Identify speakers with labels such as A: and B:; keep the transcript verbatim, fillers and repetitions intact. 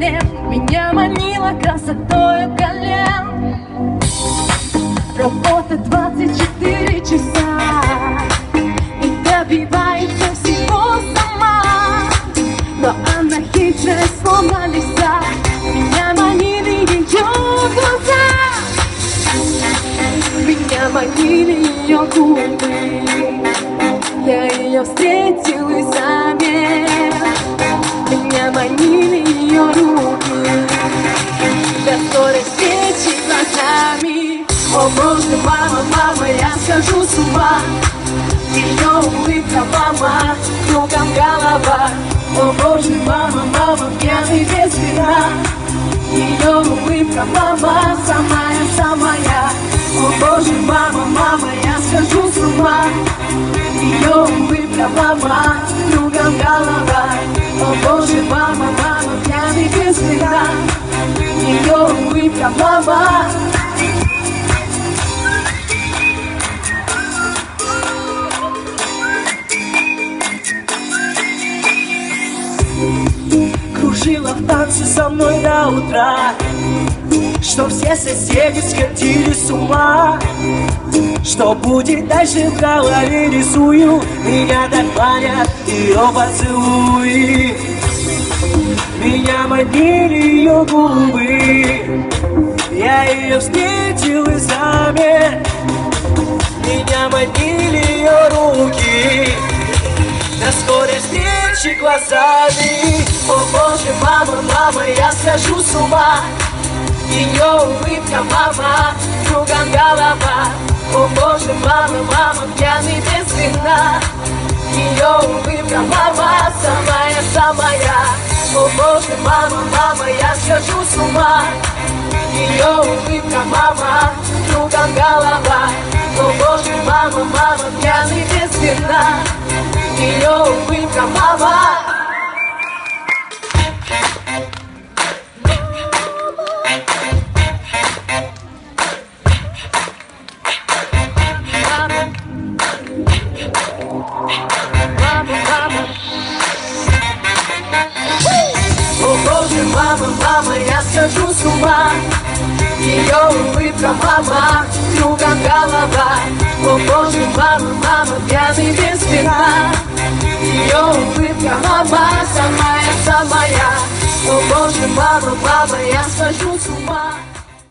A: проблем. Меня манила красотою колен. Работа двадцать четыре часа и добивается всего сама. Но она хитрая, словно лиса. Меня манили ее глаза. Меня манили ее губы. Я ее встретил и замер. Меня манили ее руки. До скорой встречи глазами. О боже, мама, мама, я схожу с ума. Ее улыбка, мама, кругом голова. О боже, мама, мама, пьяный без вина. Ее улыбка, мама, самая-самая. О боже, мама, мама, я схожу с ума. Ее улыбка, мама, кругом голова. О боже, мама, мама, пьяный без вина. Ее улыбка, мама. Кружила в танце со мной до утра, что все соседи сходили с ума. Что будет дальше, в голове рисую. Меня так манят ее поцелуи. Меня манили ее губы. Я ее встретил и замер. Меня манили ее руки. До скорой встречи глазами. О боже, мама, мама, я схожу с ума. Ее улыбка, мама, кругом голова. О боже, мама, мама, пьяный без вина. Ее улыбка, мама, самая-самая. О боже, мама, мама, я схожу с ума. Ее улыбка, мама, кругом голова. О боже, мама, мама, пьяный без вина. Ее улыбка, мама. О боже, мама, мама, я схожу с ума. Ее улыбка, мама, кругом голова. О боже, мама, мама, пьяный без вина. Ее улыбка, мама, самая